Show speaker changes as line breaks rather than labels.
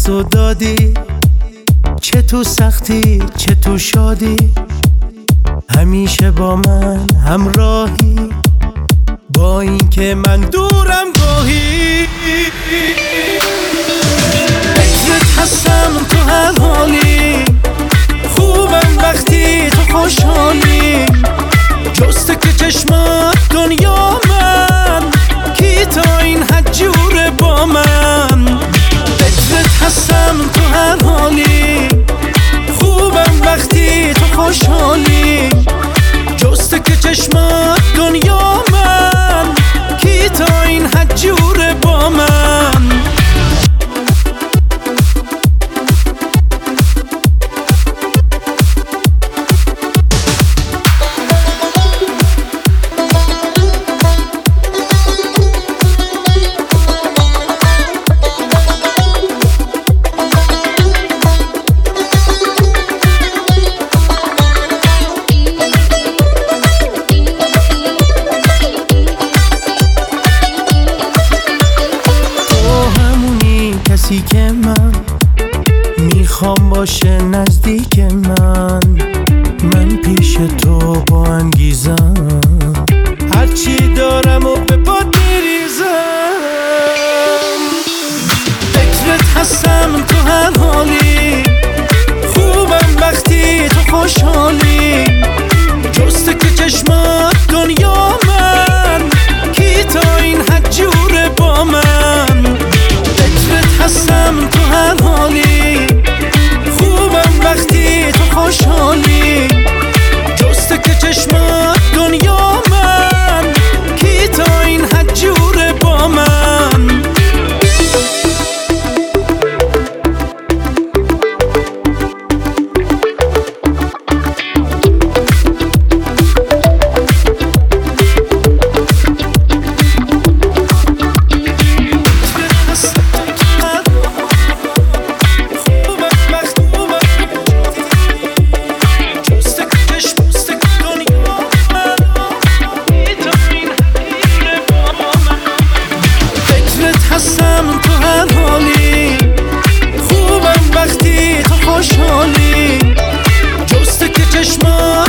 دست و دادی، چه تو سختی چه تو شادی، همیشه با من همراهی، با این که من دورم گاهی. فکرت هستم تو هر حالی، خوبم وقتی تو خوشحالی، جسته که چشمات دنیا من، کی تا این حد جوره با من. فکرت هستم تو هر حالی، خوبم وقتی تو خوشحالی، جسته که چشمات دنیا من، کی تا این حد جوره با من. کسی که من میخوام باشه نزدیک من پیش تو با انگیزم، هرچی دارم و به پات میریزم. فکرت هستم تو هر حالی، خوبم وقتی تو خوشحالی، جسته که چشمات دنیا من، کی تا این حد جوره با من. هستم تو هر حالی، خوبم وقتی تو خوشحالی، جسته که چشمات دنیا من، کی تا این حد جوره با من. هستم تو هر حالی، خوبم وقتی تو خوشحالی، جسته که چشمات